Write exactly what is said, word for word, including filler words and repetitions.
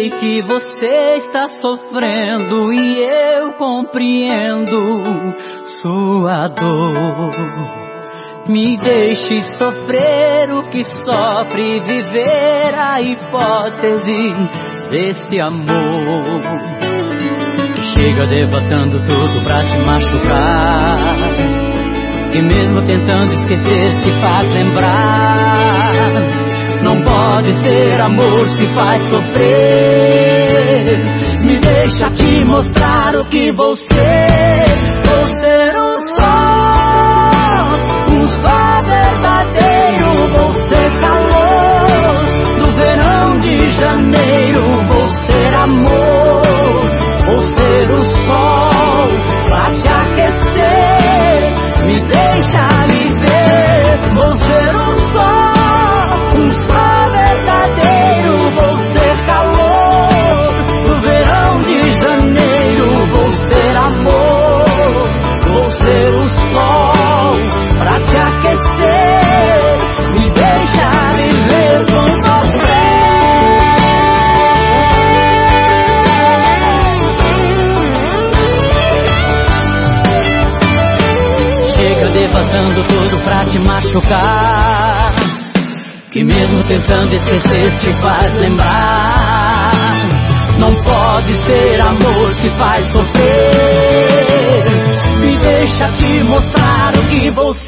sei que você está sofrendo e eu compreendo sua dor. Me deixe sofrer o que sofre, viver a hipótese desse amor que chega devastando tudo pra te machucar, que mesmo tentando esquecer te faz lembrar. Não pode ser amor se faz sofrer. Me deixa te mostrar o que você, você um só, um só verdadeiro. Vou ser calor no verão de janeiro. Vou ser amor, vou ser o sol pra te aquecer. Me deixa viver. Vou ser um sol, um sol verdadeiro. Vou ser calor no verão de janeiro. Vou ser amor, vou ser o sol pra te aquecer. Me deixa viver com você. Chega devastando tudo pra te machucar, que mesmo tentando esquecer te faz lembrar. Não pode ser amor se faz sofrer. Me deixa te mostrar o que você